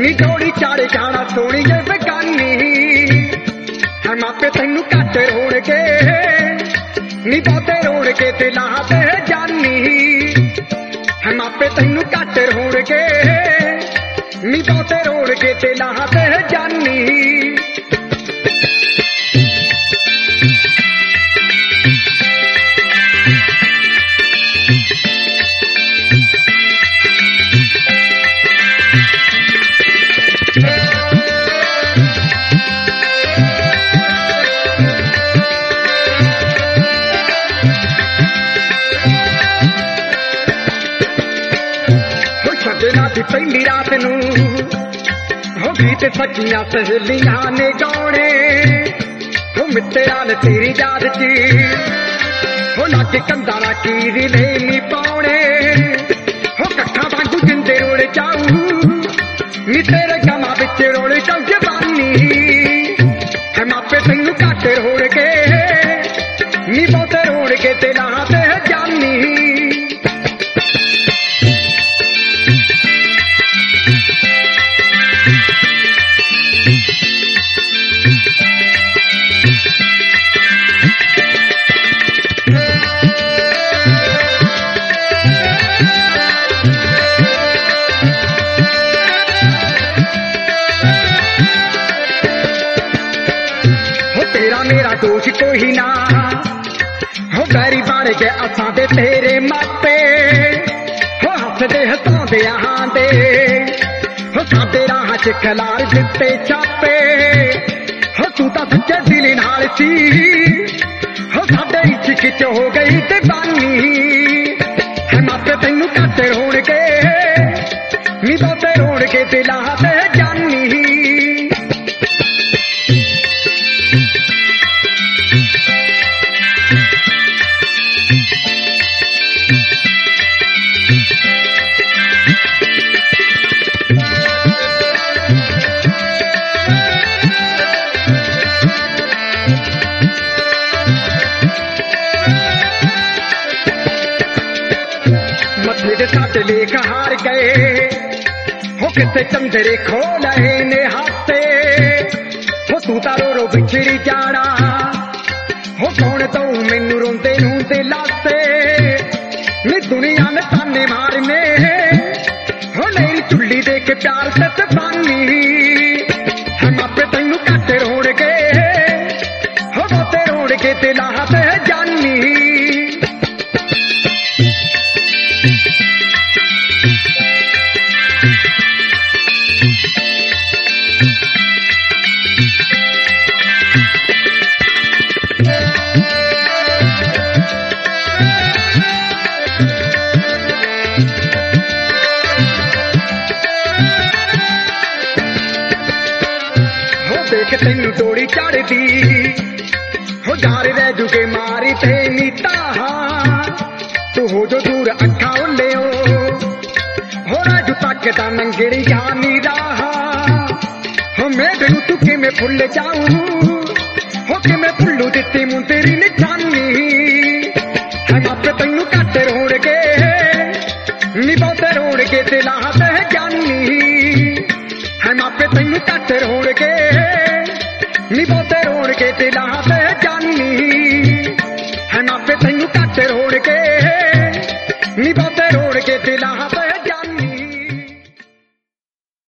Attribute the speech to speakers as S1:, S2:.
S1: नी डोली चाड़े जाना सोनी जे बेगानी है मापे तैनू घट रोड़ के नी बहुते रोड़ के ते लाते जानी है मापे तैनू घट रोड़ के नी बहुते रोड़ के ते लाते जानी पहली रात नू हो गीत सचिया सहेलिया ने गाने हो मित्रा ने तेरी याद च हो लाके कंधा ना कीरी लेनी पाने हो कट्ठा वांगू जिंदे रोड़े जाऊ नी तेरे गमा बिच रोड़े जाऊ जवानी है मापे तैनू घट रोड़ के नी बहुते रोड़ के ते लाते जानी मेरा दोष कोई ना हो बैरी बन के असां दे तेरे मापे हो हसदे हसांदे आंदे हो साडे राह च खलार दिते छापे हो तू तां सच्चे दिल नाल सी हो साडे इश्क च हो गई दीवानी है मापे तैनू घट रोड़ के नी बहुते रोड़ के दिल ते जानी सट लेख हार गए हो किसे चंदरे खोल ने हाथे हो तू तारो रो बिछड़ी जाना हो कौन तू मैनू रोंदे नूंदे लाते नी दुनिया ने ताने मारने हो नहीं चुल्ली दे के प्यार से तबानी है मापे तैनू घट रोड़ के हो बहुते रोड़ के ते लाते जानी देख तैनू डोरी चढ़दी हो जार रह जुगे मारी ते नीता तू हो जो दूर अखा उल्ले हो राजू तकदा नंगड़ी जानी राह हो मेढू तू किमें फुल जाऊं हो किमें फुल्लू दिती मूं तेरी निशानी है मापे तैनू घट रोड़ के नी बहुते रोड़ के ते लाते जानी है मापे तैनू घट रोड़ के नी बहुते रोड़ के ते लाते जानी है मापे तैनू घट रोड़ के नी बहुते रोड़ के ते लाते जानी